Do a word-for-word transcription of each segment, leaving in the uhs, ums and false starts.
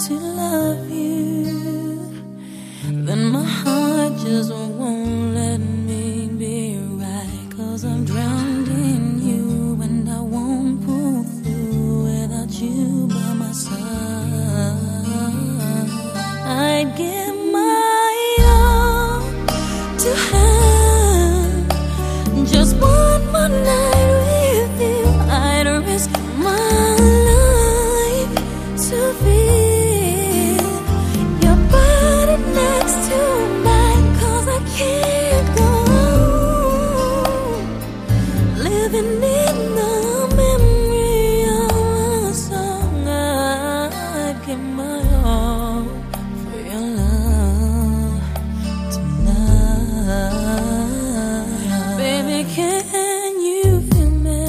to love you, then my heart just won't let me be right. Cause I'm drowned in you and I won't pull through without you by my side. I'd give my all to have just one more night with you. I'd risk my life to feel your body next to mine. Cause I can't go on living in the memory of a song. I'd give my all for your love tonight. Baby, can you feel me?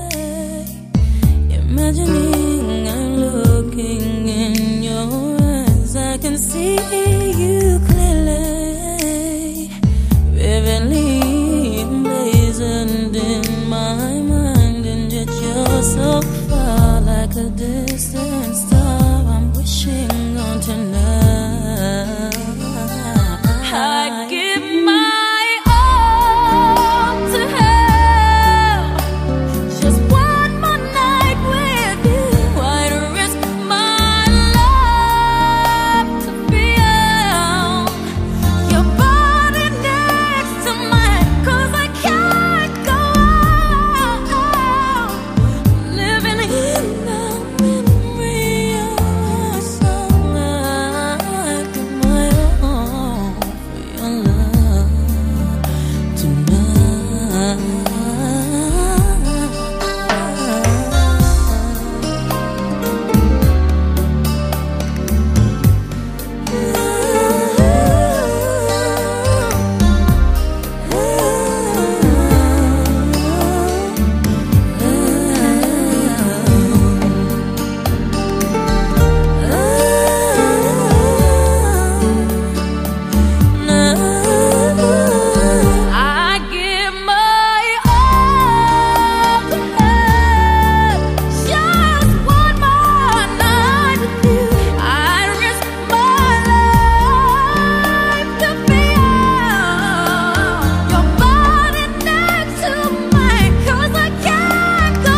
Imagining I'm looking in your eyes, I can see you clearly, vividly emblazoned in my mind. And yet you're so far, like a distant star I'm wishing on tonight. I give my all to have just one more night with you. I'd risk my life to feel your body next to mine. Cause I can't go on living in the memory of a song. I give my all for your love tonight. I give my all to have just one more night with you. I'd risk my life to feel your body next to mine. Cause I can't go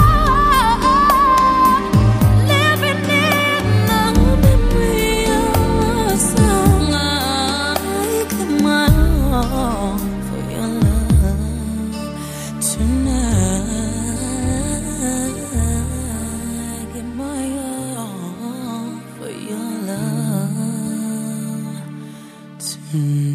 on living in the memory of a song. I give my all for your love tonight. I give my all for your love tonight.